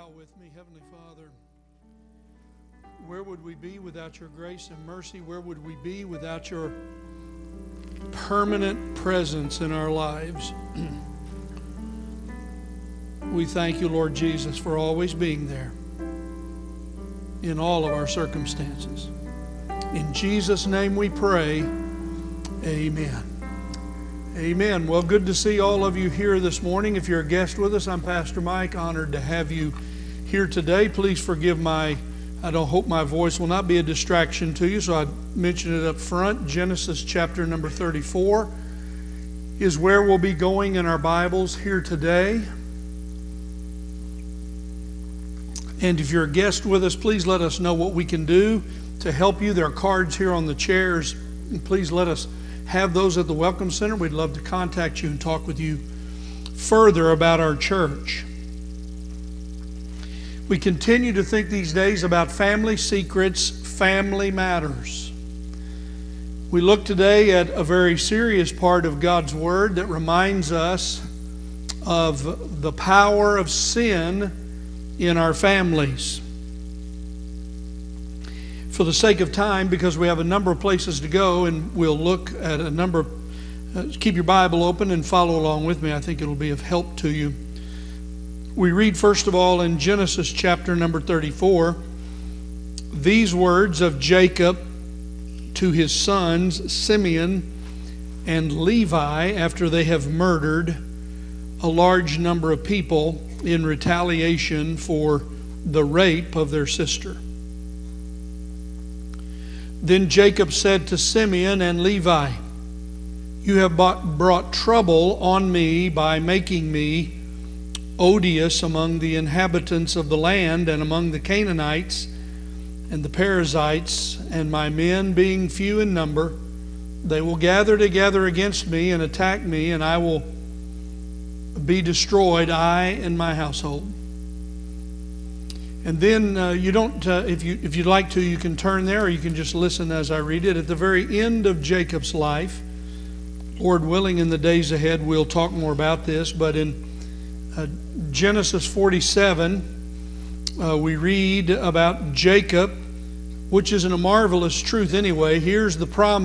bow with me. Heavenly Father, where would we be without your grace and mercy? Where would we be without your permanent presence in our lives? We thank you, Lord Jesus, for always being there in all of our circumstances. In Jesus' name we pray, amen. Amen. Well, good to see all of you here this morning. If you're a guest with us, I'm Pastor Mike. Honored to have you here today. Please forgive I don't hope my voice will not be a distraction to you, so I mentioned it up front. Genesis chapter number 34 is where we'll be going in our Bibles here today. And if you're a guest with us, please let us know what we can do to help you. There are cards here on the chairs. And please let us have those at the Welcome Center. We'd love to contact you and talk with you further about our church. We continue to think these days about family secrets, family matters. We look today at a very serious part of God's Word that reminds us of the power of sin in our families. For the sake of time, because we have a number of places to go, and we'll look at a number of... keep your Bible open and follow along with me. I think it'll be of help to you. We read first of all in Genesis chapter number 34, these words of Jacob to his sons Simeon and Levi after they have murdered a large number of people in retaliation for the rape of their sister. Then Jacob said to Simeon and Levi, "You have brought trouble on me by making me odious among the inhabitants of the land and among the Canaanites and the Perizzites, and my men being few in number, they will gather together against me and attack me, and I will be destroyed, I and my household." And then if you'd like to, you can turn there, or you can just listen as I read it. At the very end of Jacob's life, Lord willing, in the days ahead, we'll talk more about this. But in Genesis 47, we read about Jacob, which is a marvelous truth anyway. Here's the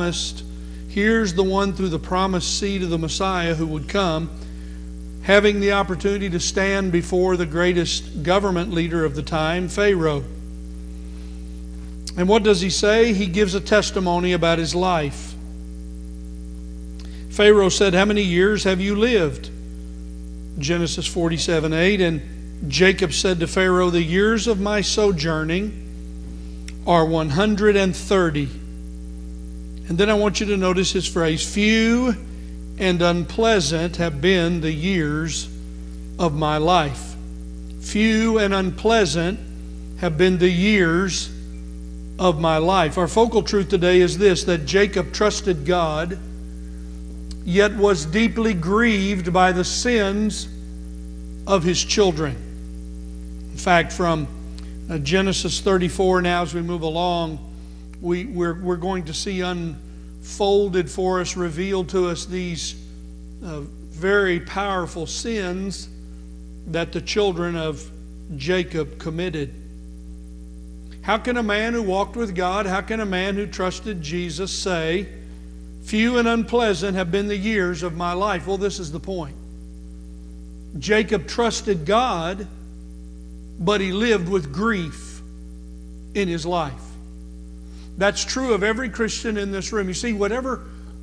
one through the promised seed of the Messiah who would come, having the opportunity to stand before the greatest government leader of the time, Pharaoh. And what does he say? He gives a testimony about his life. Pharaoh said, "How many years have you lived?" Genesis 47:8. And Jacob said to Pharaoh, "The years of my sojourning are 130. And then I want you to notice his phrase, "Few and unpleasant have been the years of my life." Few and unpleasant have been the years of my life. Our focal truth today is this, that Jacob trusted God, yet was deeply grieved by the sins of his children. In fact, from Genesis 34 now, as we move along, we're going to see unfolded for us, revealed to us, these very powerful sins that the children of Jacob committed. How can a man who walked with God, how can a man who trusted Jesus say, "Few and unpleasant have been the years of my life"? Well, this is the point. Jacob trusted God, but he lived with grief in his life. That's true of every Christian in this room. You see, whatever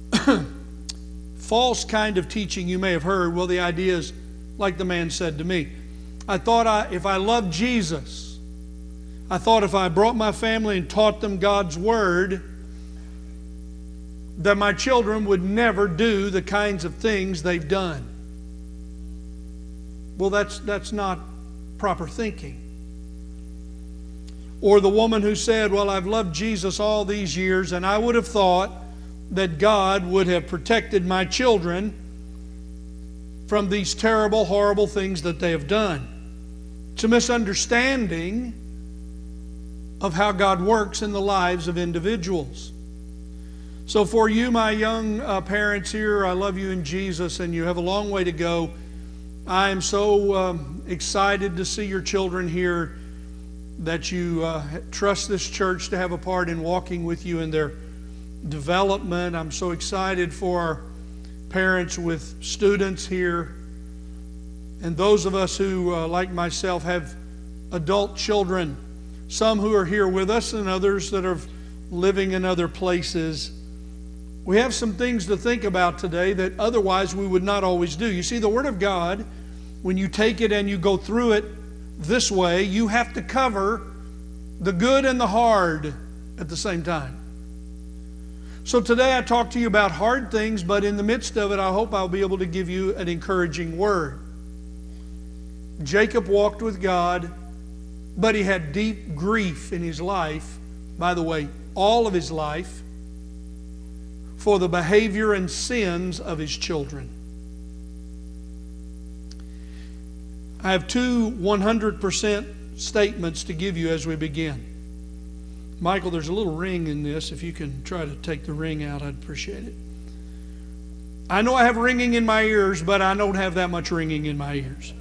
false kind of teaching you may have heard, well, the idea is, like the man said to me, I thought if I loved Jesus, I thought if I brought my family and taught them God's Word, that my children would never do the kinds of things they've done. Well, that's not proper thinking. Or the woman who said, "Well, I've loved Jesus all these years, and I would have thought that God would have protected my children from these terrible, horrible things that they have done." It's a misunderstanding of how God works in the lives of individuals. So for you, my young parents here, I love you in Jesus, and you have a long way to go. I am so excited to see your children here, that you trust this church to have a part in walking with you in their development. I'm so excited for our parents with students here, and those of us who, like myself, have adult children, some who are here with us and others that are living in other places. We have some things to think about today that otherwise we would not always do. You see, the Word of God, when you take it and you go through it this way, you have to cover the good and the hard at the same time. So today I talk to you about hard things, but in the midst of it, I hope I'll be able to give you an encouraging word. Jacob walked with God, but he had deep grief in his life, by the way, all of his life, for the behavior and sins of his children. I have two 100% statements to give you as we begin. Michael, there's a little ring in this. If you can try to take the ring out, I'd appreciate it. I know I have ringing in my ears, but I don't have that much ringing in my ears.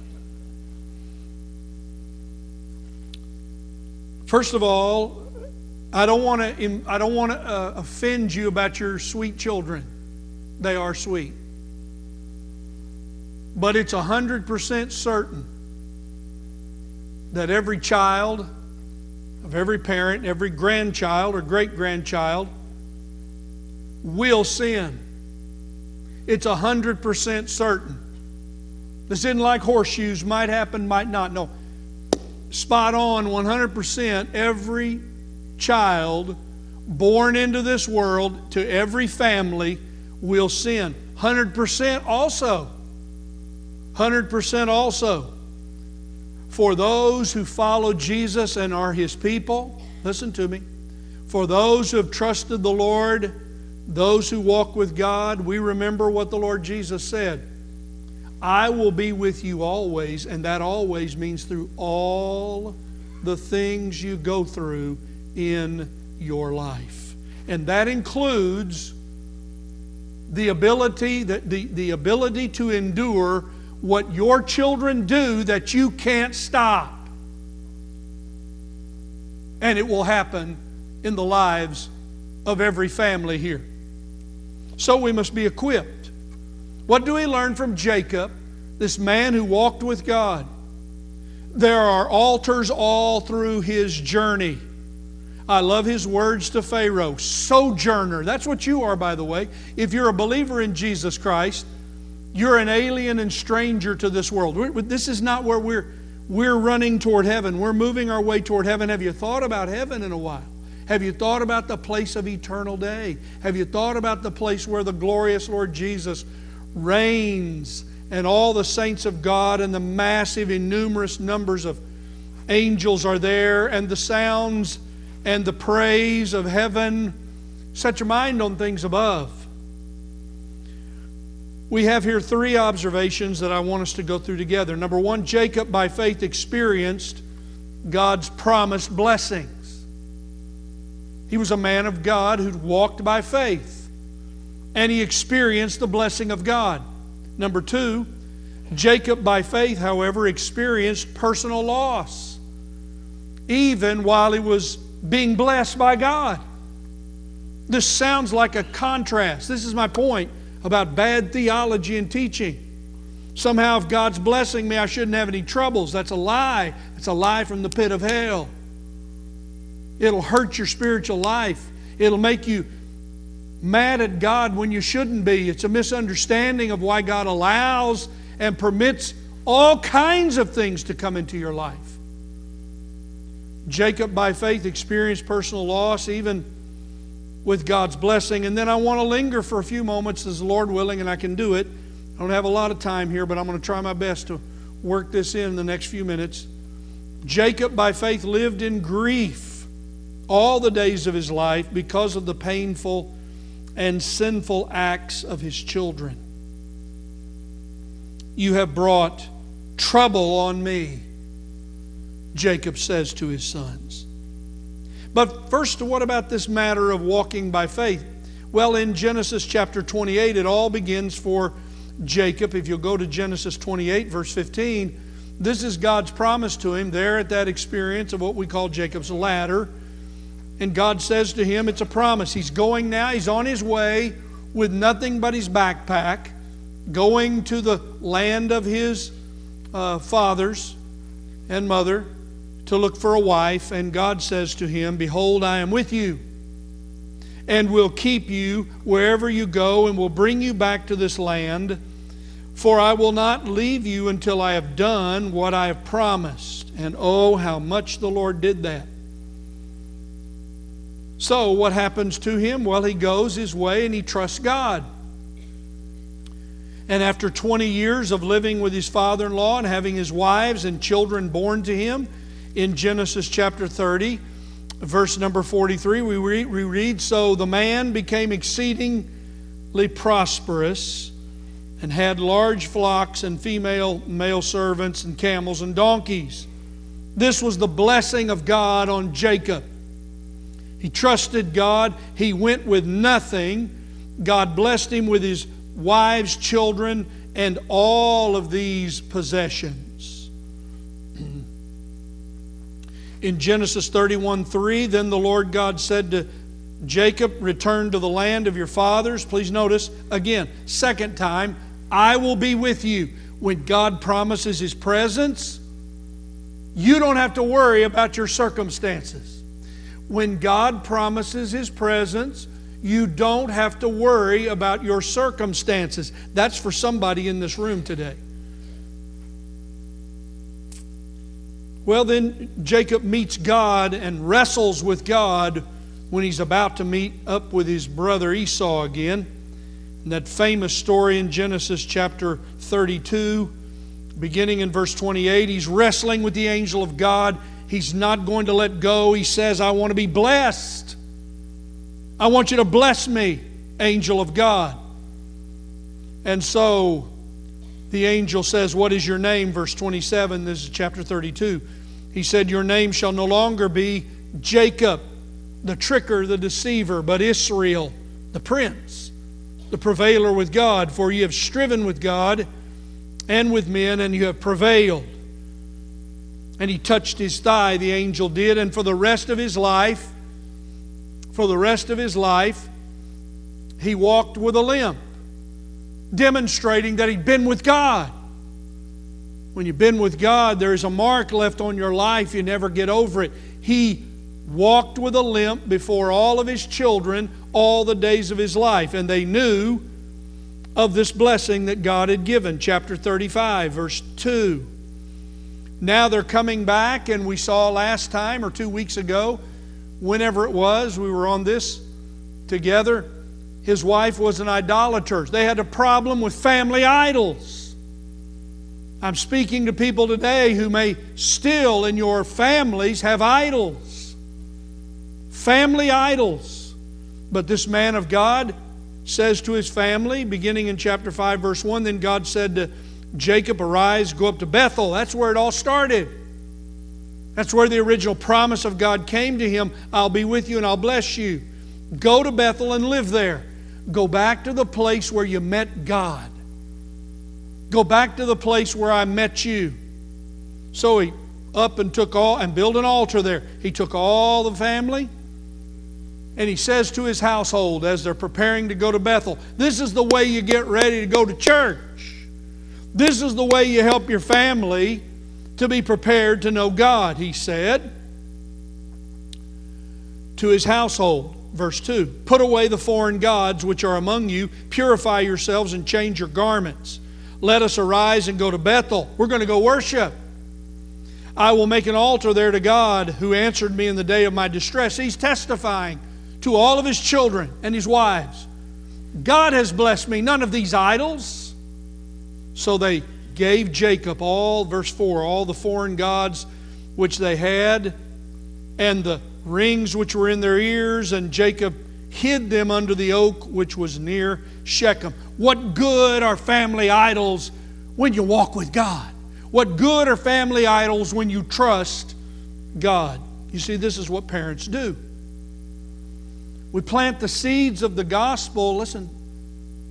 First of all, I don't want to offend you about your sweet children. They are sweet. But it's 100% certain that every child of every parent, every grandchild or great-grandchild will sin. It's 100% certain. This isn't like horseshoes, might happen, might not. No, spot on, 100%. Every child born into this world, to every family, will sin. 100% also. 100% also. For those who follow Jesus and are His people, listen to me, for those who have trusted the Lord, those who walk with God, we remember what the Lord Jesus said. I will be with you always, and that always means through all the things you go through in your life. And that includes the ability to endure what your children do that you can't stop. And it will happen in the lives of every family here. So we must be equipped. What do we learn from Jacob, this man who walked with God? There are altars all through his journey. I love his words to Pharaoh, sojourner. That's what you are, by the way. If you're a believer in Jesus Christ, you're an alien and stranger to this world. This is not where we're running toward heaven. We're moving our way toward heaven. Have you thought about heaven in a while? Have you thought about the place of eternal day? Have you thought about the place where the glorious Lord Jesus reigns, and all the saints of God and the massive and numerous numbers of angels are there, and the sounds and the praise of heaven? Set your mind on things above. We have here three observations that I want us to go through together. Number one, Jacob by faith experienced God's promised blessings. He was a man of God who walked by faith, and he experienced the blessing of God. Number two, Jacob by faith, however, experienced personal loss, even while he was being blessed by God. This sounds like a contrast. This is my point about bad theology and teaching. Somehow if God's blessing me, I shouldn't have any troubles. That's a lie. It's a lie from the pit of hell. It'll hurt your spiritual life. It'll make you mad at God when you shouldn't be. It's a misunderstanding of why God allows and permits all kinds of things to come into your life. Jacob by faith experienced personal loss even with God's blessing. And then I want to linger for a few moments, as the Lord willing, and I can do it. I don't have a lot of time here, but I'm going to try my best to work this in the next few minutes. Jacob by faith lived in grief all the days of his life because of the painful and sinful acts of his children. You have brought trouble on me, Jacob says to his sons. But first, what about this matter of walking by faith? Well, in Genesis chapter 28, it all begins for Jacob. If you'll go to Genesis 28, verse 15, this is God's promise to him there at that experience of what we call Jacob's ladder. And God says to him, it's a promise. He's going now, he's on his way with nothing but his backpack, going to the land of his fathers and mother to look for a wife. And God says to him, behold, I am with you, and will keep you wherever you go, and will bring you back to this land. For I will not leave you until I have done what I have promised. And oh, how much the Lord did that. So what happens to him? Well, he goes his way and he trusts God. And after 20 years of living with his father-in-law and having his wives and children born to him, in Genesis chapter 30, verse number 43, we read, so the man became exceedingly prosperous, and had large flocks and male servants and camels and donkeys. This was the blessing of God on Jacob. He trusted God. He went with nothing. God blessed him with his wives, children, and all of these possessions. In Genesis 31:3, then the Lord God said to Jacob, return to the land of your fathers. Please notice, again, second time, I will be with you. When God promises His presence, you don't have to worry about your circumstances. When God promises His presence, you don't have to worry about your circumstances. That's for somebody in this room today. Well, then Jacob meets God and wrestles with God when he's about to meet up with his brother Esau again. And that famous story in Genesis chapter 32, beginning in verse 28, he's wrestling with the angel of God. He's not going to let go. He says, I want to be blessed. I want you to bless me, angel of God. And so the angel says, what is your name? Verse 27, this is chapter 32. He said, your name shall no longer be Jacob, the tricker, the deceiver, but Israel, the prince, the prevailer with God. For you have striven with God and with men, and you have prevailed. And he touched his thigh, the angel did, and for the rest of his life, he walked with a limp, demonstrating that he'd been with God. When you've been with God, there is a mark left on your life. You never get over it. He walked with a limp before all of his children all the days of his life. And they knew of this blessing that God had given. Chapter 35, verse 2. Now they're coming back, and we saw last time or 2 weeks ago, whenever it was, we were on this together, his wife was an idolater. They had a problem with family idols. I'm speaking to people today who may still in your families have idols. Family idols. But this man of God says to his family, beginning in chapter 5, verse 1, then God said to Jacob, arise, go up to Bethel. That's where it all started. That's where the original promise of God came to him. I'll be with you and I'll bless you. Go to Bethel and live there. Go back to the place where you met God. Go back to the place where I met you. So he up and took all and built an altar there. He took all the family, and he says to his household as they're preparing to go to Bethel, this is the way you get ready to go to church. This is the way you help your family to be prepared to know God, he said to his household. Verse 2, put away the foreign gods which are among you, purify yourselves and change your garments. Let us arise and go to Bethel. We're going to go worship. I will make an altar there to God who answered me in the day of my distress. He's testifying to all of his children and his wives. God has blessed me, none of these idols. So they gave Jacob all, verse 4, all the foreign gods which they had, and the rings which were in their ears, and Jacob hid them under the oak which was near Shechem. What good are family idols when you walk with God? What good are family idols when you trust God? You see, this is what parents do. We plant the seeds of the gospel. Listen,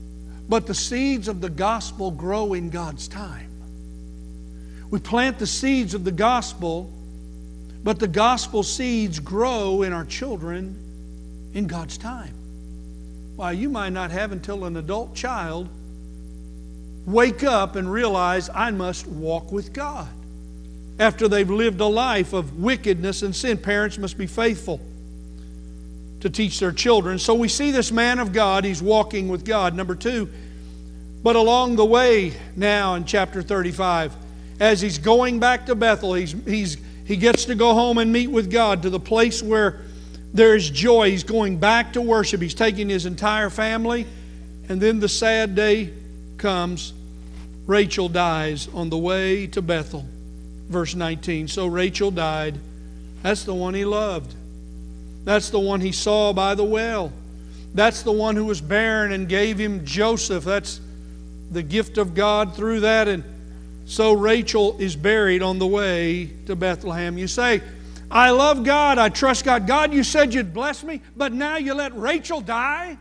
But the seeds of the gospel grow in God's time. We plant the seeds of the gospel, but the gospel seeds grow in our children in God's time. Why, you might not have until an adult child wake up and realize, I must walk with God. After they've lived a life of wickedness and sin, parents must be faithful to teach their children. So we see this man of God, he's walking with God. Number two, but along the way now in chapter 35, as he's going back to Bethel, he gets to go home and meet with God to the place where there is joy. He's going back to worship. He's taking his entire family. And then the sad day comes. Rachel dies on the way to Bethel. Verse 19. So Rachel died. That's the one he loved. That's the one he saw by the well. That's the one who was barren and gave him Joseph. That's the gift of God through that. And so Rachel is buried on the way to Bethlehem. You say, I love God, I trust God. God, you said you'd bless me, but now you let Rachel die?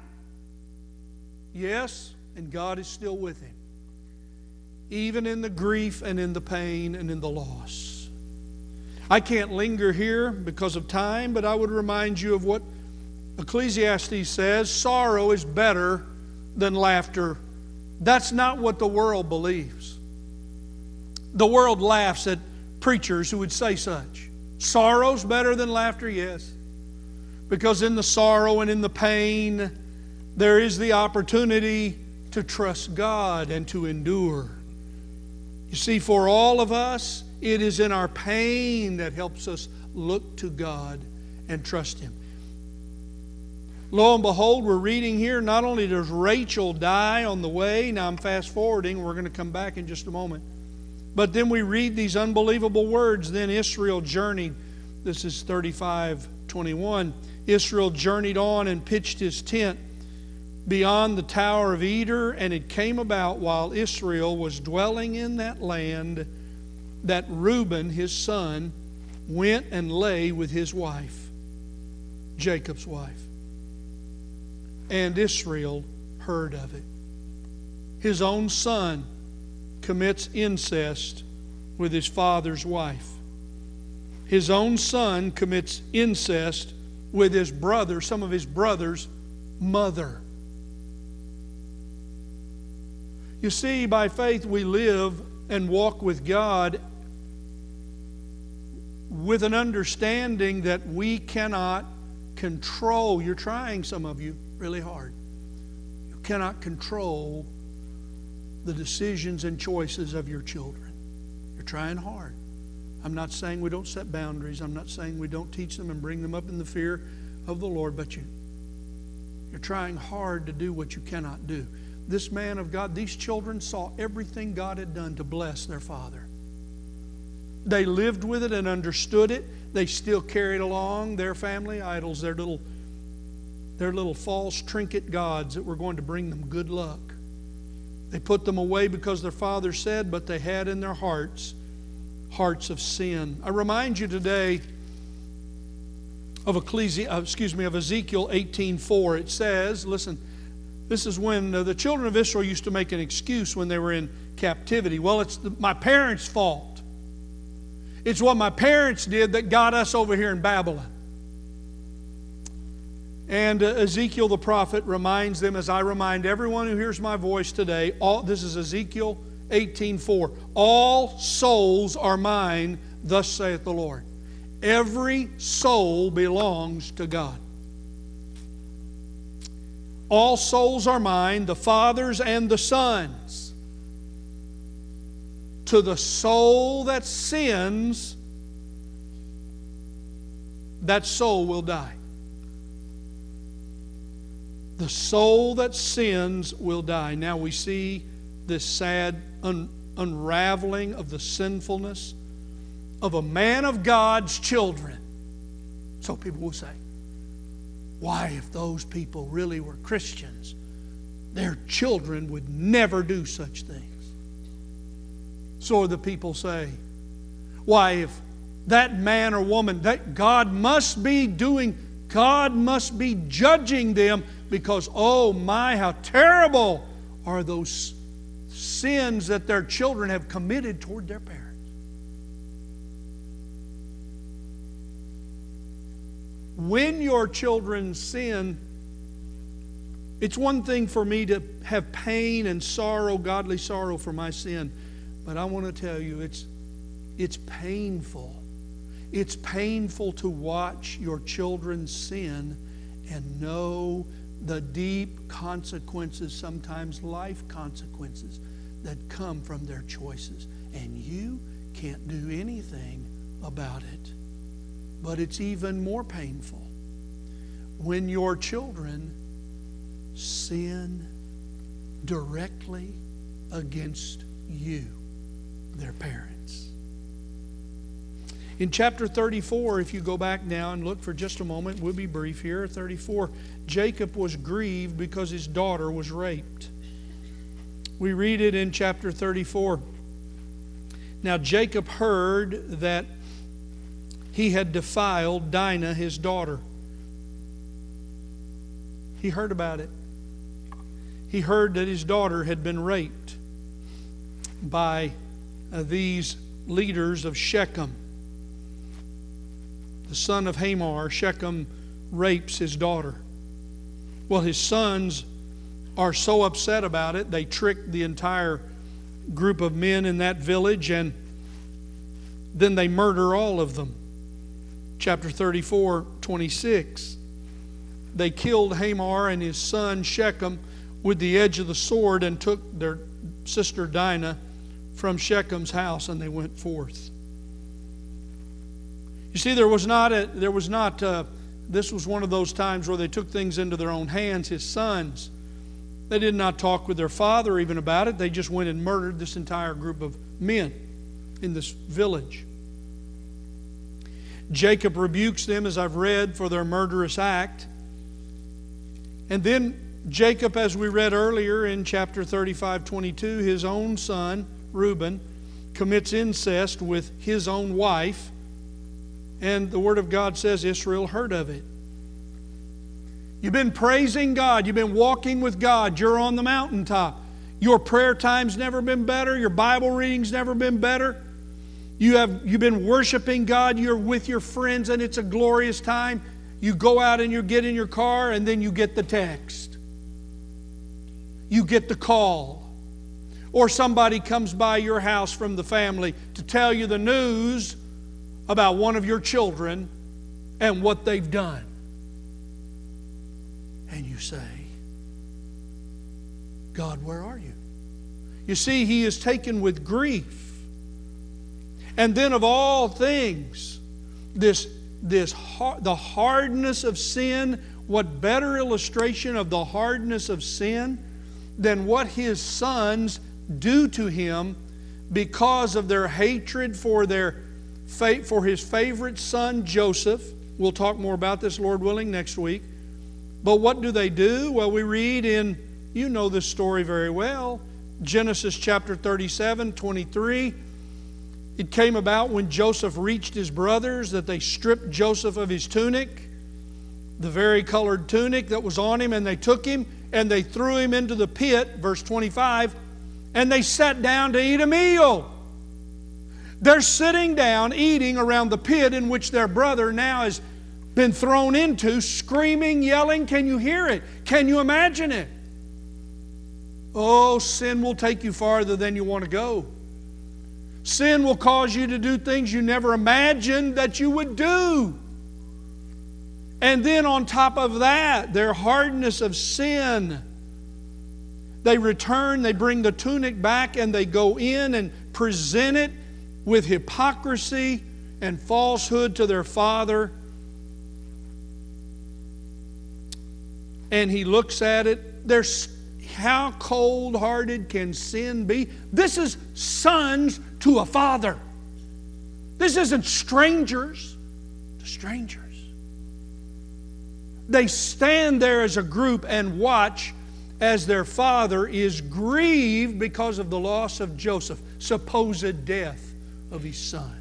Yes, and God is still with him, even in the grief and in the pain and in the loss. I can't linger here because of time, but I would remind you of what Ecclesiastes says, sorrow is better than laughter. That's not what the world believes. The world laughs at preachers who would say such. Sorrow's better than laughter, yes. Because in the sorrow and in the pain, there is the opportunity to trust God and to endure. You see, for all of us, it is in our pain that helps us look to God and trust Him. Lo and behold, we're reading here, not only does Rachel die on the way, now I'm fast forwarding, we're going to come back in just a moment. But then we read these unbelievable words. Then Israel journeyed. This is 35:21. Israel journeyed on and pitched his tent beyond the Tower of Eder, and it came about while Israel was dwelling in that land that Reuben, his son, went and lay with his wife, Jacob's wife. And Israel heard of it. His own son commits incest with his father's wife. His own son commits incest with his brother, some of his brother's mother. You see, by faith we live and walk with God with an understanding that we cannot control. You're trying, some of you, really hard. You cannot control the decisions and choices of your children. You're trying hard. I'm not saying we don't set boundaries. I'm not saying we don't teach them and bring them up in the fear of the Lord, but you're trying hard to do what you cannot do. This man of God, these children saw everything God had done to bless their father. They lived with it and understood it. They still carried along their family idols, their little false trinket gods that were going to bring them good luck. They put them away because their father said, but they had in their hearts of sin. I remind you today of Ezekiel 18:4. It says, listen, this is when the children of Israel used to make an excuse when they were in captivity. Well, it's my parents' fault. It's what my parents did that got us over here in Babylon. And Ezekiel the prophet reminds them, as I remind everyone who hears my voice today, this is Ezekiel 18:4. All souls are mine, thus saith the Lord. Every soul belongs to God. All souls are mine, the fathers and the sons. To the soul that sins, that soul will die. The soul that sins will die. Now we see this sad unraveling of the sinfulness of a man of God's children. So people will say, why, if those people really were Christians, their children would never do such things. So the people say, why, if that man or woman, that God must be judging them because, oh my, how terrible are those sins that their children have committed toward their parents. When your children sin, it's one thing for me to have pain and sorrow, godly sorrow for my sin, but I want to tell you, it's painful. It's painful to watch your children sin and know the deep consequences, sometimes life consequences, that come from their choices. And you can't do anything about it. But it's even more painful when your children sin directly against you, their parents. In chapter 34, if you go back now and look for just a moment, we'll be brief here. 34, Jacob was grieved because his daughter was raped. We read it in chapter 34. Now Jacob heard that he had defiled Dinah, his daughter. He heard about it. He heard that his daughter had been raped by these leaders of Shechem. The son of Hamor, Shechem, rapes his daughter. Well, his sons are so upset about it, they trick the entire group of men in that village, and then they murder all of them. Chapter 34, 26. They killed Hamor and his son Shechem with the edge of the sword and took their sister Dinah from Shechem's house, and they went forth. You see, this was one of those times where they took things into their own hands. His sons, they did not talk with their father even about it. They just went and murdered this entire group of men in this village. Jacob rebukes them, as I've read, for their murderous act. And then Jacob, as we read earlier in chapter 35:22, his own son, Reuben, commits incest with his own wife. And the Word of God says Israel heard of it. You've been praising God. You've been walking with God. You're on the mountaintop. Your prayer time's never been better. Your Bible reading's never been better. You've been worshiping God. You're with your friends, and it's a glorious time. You go out and you get in your car, and then you get the text. You get the call. Or somebody comes by your house from the family to tell you the news about one of your children and what they've done. And you say, God, where are you? You see, he is taken with grief. And then of all things, the hardness of sin, what better illustration of the hardness of sin than what his sons do to him because of their hatred for his favorite son Joseph. We'll talk more about this, Lord willing, next week. But what do? Well, we read in, you know this story very well, Genesis chapter 37, 23. It came about when Joseph reached his brothers that they stripped Joseph of his tunic, the vari-colored tunic that was on him, and they took him and they threw him into the pit, verse 25, and they sat down to eat a meal. They're sitting down eating around the pit in which their brother now has been thrown into, screaming, yelling. Can you hear it? Can you imagine it? Oh, sin will take you farther than you want to go. Sin will cause you to do things you never imagined that you would do. And then on top of that, their hardness of sin. They return, they bring the tunic back, and they go in and present it with hypocrisy and falsehood to their father. And he looks at it. How cold-hearted can sin be? This is sons to a father. This isn't strangers to strangers. They stand there as a group and watch as their father is grieved because of the loss of Joseph, supposed death of his son.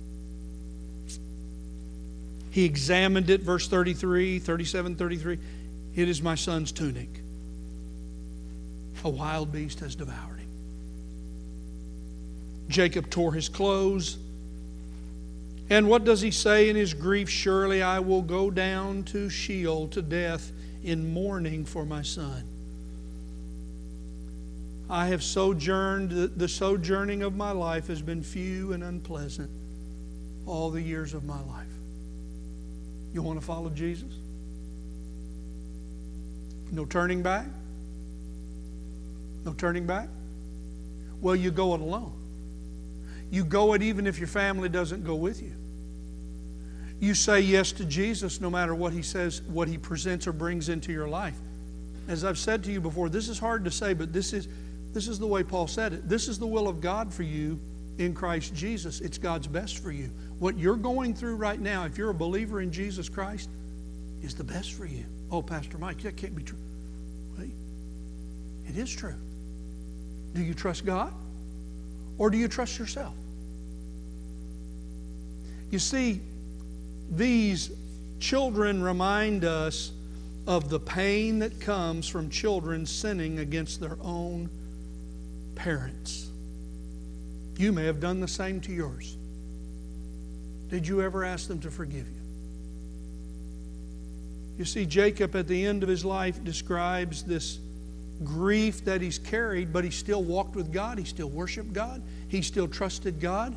He examined it, verse 33, 37, 33. It is my son's tunic. a wild beast has devoured him. Jacob tore his clothes. And what does he say in his grief? Surely I will go down to Sheol, to death, in mourning for my son. I have sojourned, the sojourning of my life has been few and unpleasant all the years of my life. You want to follow Jesus? No turning back? No turning back? Well, you go it alone. You go it even if your family doesn't go with you. You say yes to Jesus no matter what He says, what He presents or brings into your life. As I've said to you before, this is hard to say, but this is the way Paul said it. This is the will of God for you in Christ Jesus. It's God's best for you. What you're going through right now, if you're a believer in Jesus Christ, is the best for you. Oh, Pastor Mike, that can't be true. Wait, it is true. Do you trust God? Or do you trust yourself? You see, these children remind us of the pain that comes from children sinning against their own parents. You may have done the same to yours. Did you ever ask them to forgive you? You see, Jacob at the end of his life describes this grief that he's carried, but he still walked with God. He still worshiped God. He still trusted God.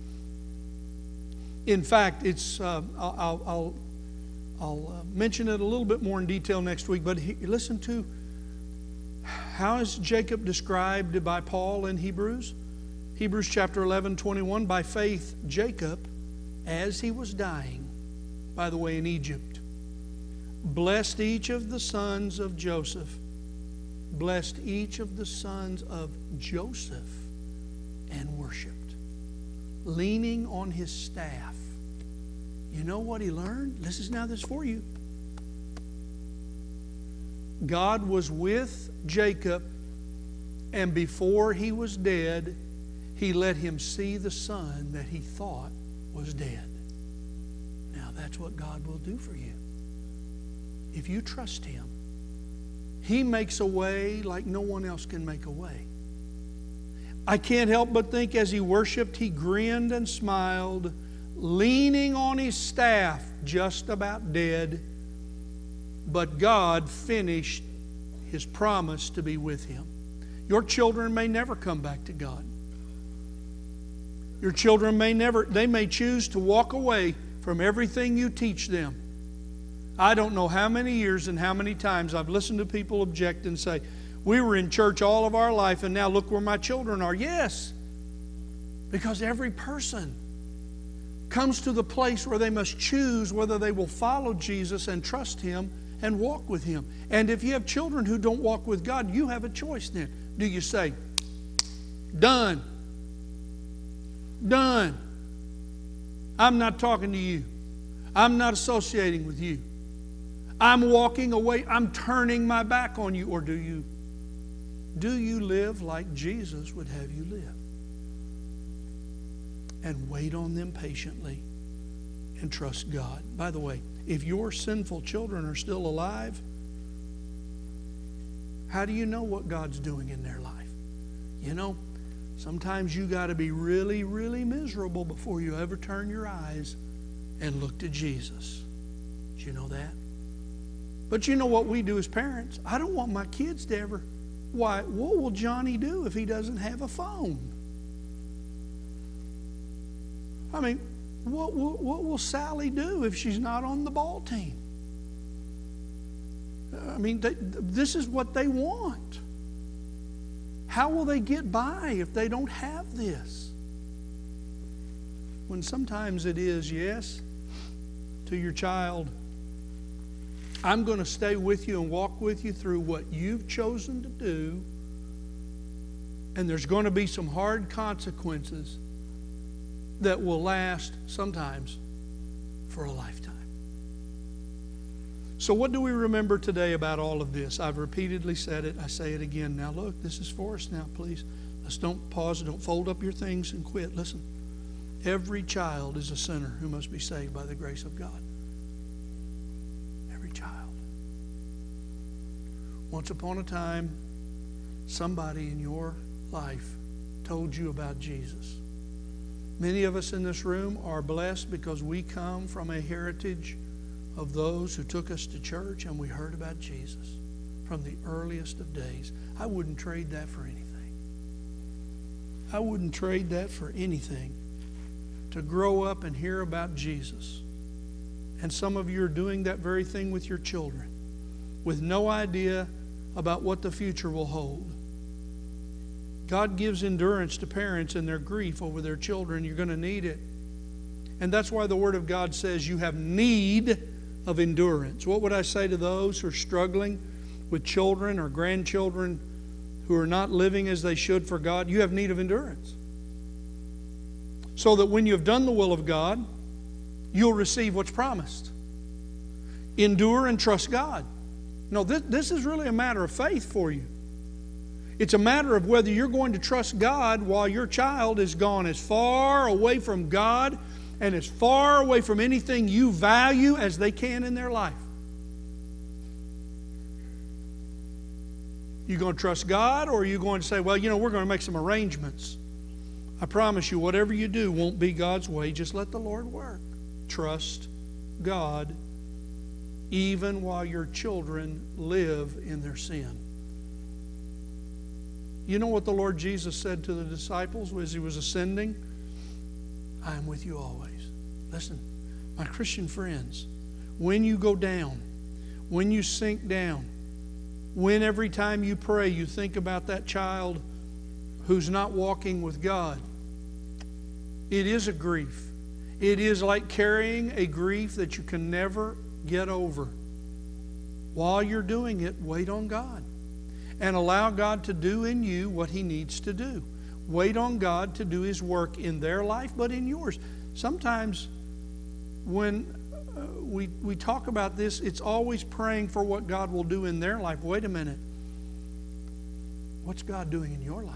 In fact, it's I'll mention it a little bit more in detail next week, but listen to how is Jacob described by Paul in Hebrews? Hebrews chapter 11:21. By faith, Jacob, as he was dying, by the way, in Egypt, blessed each of the sons of Joseph, blessed each of the sons of Joseph, and worshiped, leaning on his staff. You know what he learned? This is now this for you. God was with Jacob, and before he was dead, He let him see the son that he thought was dead. Now that's what God will do for you. If you trust Him, He makes a way like no one else can make a way. I can't help but think as he worshiped, he grinned and smiled, leaning on his staff, just about dead. But God finished His promise to be with him. Your children may never come back to God. Your children they may choose to walk away from everything you teach them. I don't know how many years and how many times I've listened to people object and say, we were in church all of our life and now look where my children are. Yes, because every person comes to the place where they must choose whether they will follow Jesus and trust Him and walk with Him. And if you have children who don't walk with God, you have a choice then. Do you say, done, done, I'm not talking to you, I'm not associating with you, I'm walking away, I'm turning my back on you? Or do you live like Jesus would have you live? And wait on them patiently and trust God. By the way, if your sinful children are still alive, how do you know what God's doing in their life? You know, sometimes you got to be really, really miserable before you ever turn your eyes and look to Jesus. Do you know that? But you know what we do as parents? I don't want my kids to ever... Why, what will Johnny do if he doesn't have a phone? I mean, what will Sally do if she's not on the ball team? I mean, this is what they want. How will they get by if they don't have this? When sometimes it is, yes, to your child, I'm going to stay with you and walk with you through what you've chosen to do, and there's going to be some hard consequences that will last sometimes for a lifetime. So what do we remember today about all of this? I've repeatedly said it. I say it again. Now look, this is for us now, please. Let's don't pause. Don't fold up your things and quit. Listen. Every child is a sinner who must be saved by the grace of God. Every child. Once upon a time, somebody in your life told you about Jesus. Many of us in this room are blessed because we come from a heritage of those who took us to church and we heard about Jesus from the earliest of days. I wouldn't trade that for anything. I wouldn't trade that for anything, to grow up and hear about Jesus. And some of you are doing that very thing with your children, with no idea about what the future will hold. God gives endurance to parents in their grief over their children. You're going to need it. And that's why the Word of God says you have need of endurance. What would I say to those who are struggling with children or grandchildren who are not living as they should for God? You have need of endurance. So that when you have done the will of God, you'll receive what's promised. Endure and trust God. No, this is really a matter of faith for you. It's a matter of whether you're going to trust God while your child is gone as far away from God and as far away from anything you value as they can in their life. You going to trust God, or are you going to say, well, we're going to make some arrangements? I promise you, whatever you do won't be God's way. Just let the Lord work. Trust God even while your children live in their sin. You know what the Lord Jesus said to the disciples as He was ascending? I am with you always. Listen, my Christian friends, when you go down, when you sink down, when every time you pray you think about that child who's not walking with God, it is a grief. It is like carrying a grief that you can never get over. While you're doing it, wait on God and allow God to do in you what He needs to do. Wait on God to do His work in their life, but in yours. Sometimes when we talk about this, it's always praying for what God will do in their life. Wait a minute. What's God doing in your life?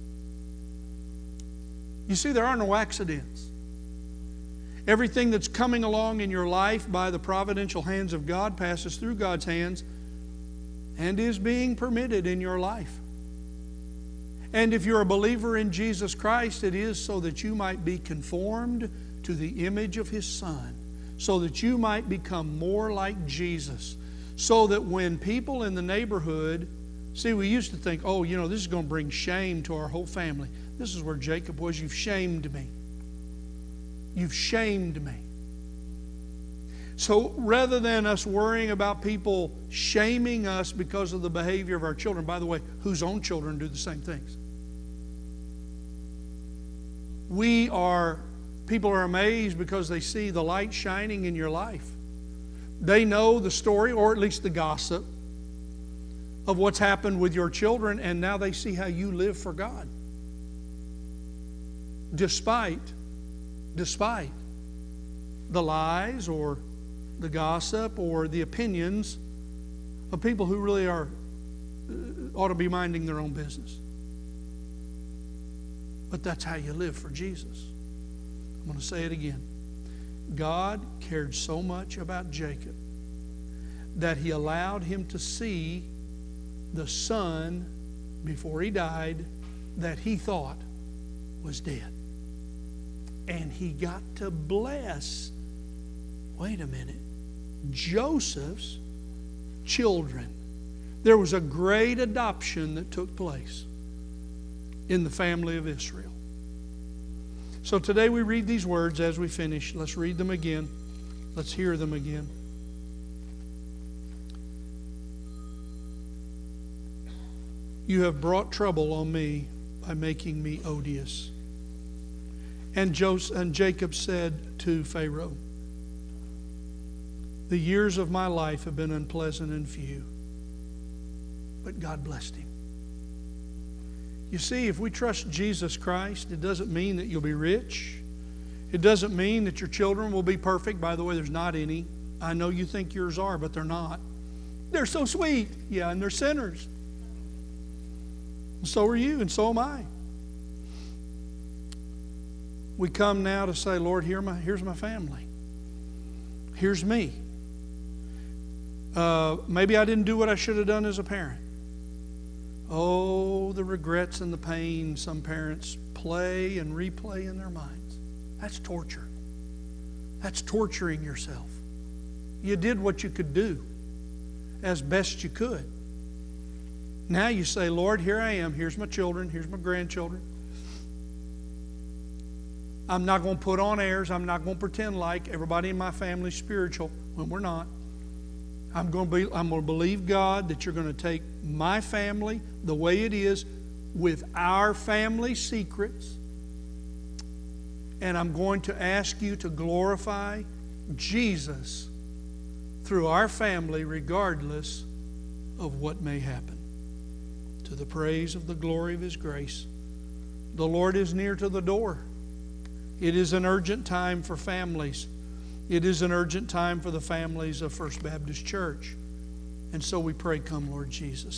You see, there are no accidents. Everything that's coming along in your life by the providential hands of God passes through God's hands and is being permitted in your life. And if you're a believer in Jesus Christ, it is so that you might be conformed to the image of His Son, so that you might become more like Jesus, so that when people in the neighborhood, see, we used to think, this is going to bring shame to our whole family. This is where Jacob was. You've shamed me. You've shamed me. So rather than us worrying about people shaming us because of the behavior of our children, by the way, whose own children do the same things. People are amazed because they see the light shining in your life. They know the story, or at least the gossip, of what's happened with your children, and now they see how you live for God. Despite the lies or the gossip or the opinions of people who really ought to be minding their own business. But that's how you live for Jesus. I'm going to say it again. God cared so much about Jacob that He allowed him to see the son before he died that he thought was dead. And he got to bless, wait a minute, Joseph's children. There was a great adoption that took place in the family of Israel. So today we read these words as we finish. Let's read them again. Let's hear them again. You have brought trouble on me by making me odious. And Jacob said to Pharaoh, the years of my life have been unpleasant and few. But God blessed him. You see, if we trust Jesus Christ, it doesn't mean that you'll be rich. It doesn't mean that your children will be perfect. By the way, there's not any. I know you think yours are, but they're not. They're so sweet. Yeah, and they're sinners. And so are you, and so am I. We come now to say, Lord, here's my family. Here's me. Maybe I didn't do what I should have done as a parent. Oh, the regrets and the pain some parents play and replay in their minds. That's torture. That's torturing yourself. You did what you could do as best you could. Now you say, Lord, here I am. Here's my children. Here's my grandchildren. I'm not going to put on airs. I'm not going to pretend like everybody in my family is spiritual when we're not. I'm going to believe, God, that you're going to take my family the way it is with our family secrets. And I'm going to ask you to glorify Jesus through our family regardless of what may happen. To the praise of the glory of His grace. The Lord is near to the door. It is an urgent time for families. It is an urgent time for the families of First Baptist Church. And so we pray, come Lord Jesus.